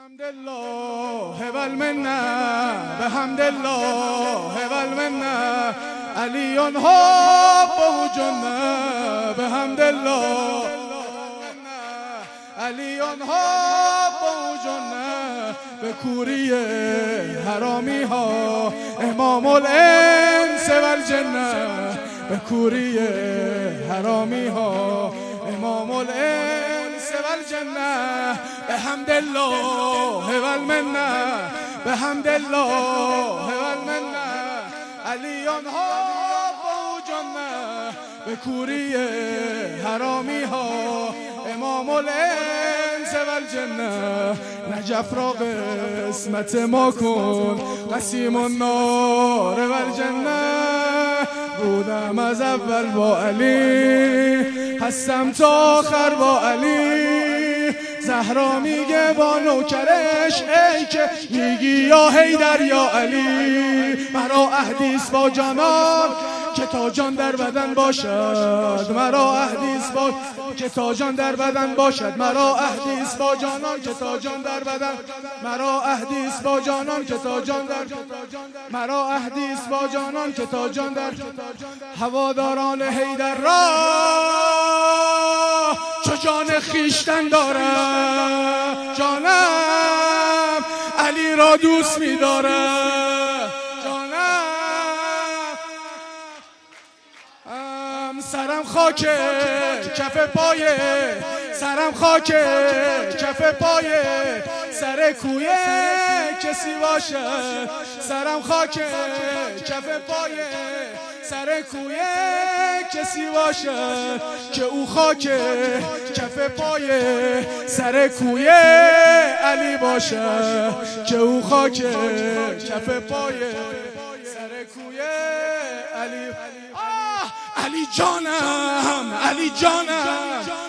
بحمدالله والمنه بحمدالله والمنه علی حبه جنه بحمدالله علی حبه جنه به کوری حرامی ها امام الانس والجنه به کوری حرامی ها امام الانس والجنه بحمدالله والمنه بحمدالله والمنه علی حبه جنه به کوری حرامی ها امام الانس والجنه نجف را قسمت ما کن قسیم النار والجنه بودم از اول با علی هستم تا آخر با علی زهرا میگه با نوکرش ای که میگی یا حیدر یا علی مرا عهدیست با جانان که تا جان در بدن باشد مرا عهدیست با که تا جان در بدن باشد مرا عهدیست با جانان که تا جان در بدن مرا عهدیست با جانان که تا جان در مرا عهدیست با جانان که تا جان در هواداران حیدر را چو جان خیشتن دارم جانم علی را دوست می‌دارم سرم خاک کف پایه سرم خاک کف پایه سر کوی کسی باشه سرم خاک کف پایه سر کوی کسی باشه که او خاک کف پایه سر کوی علی باشه که او خاک کف پایه سر کوی علی علی جانم علی جانم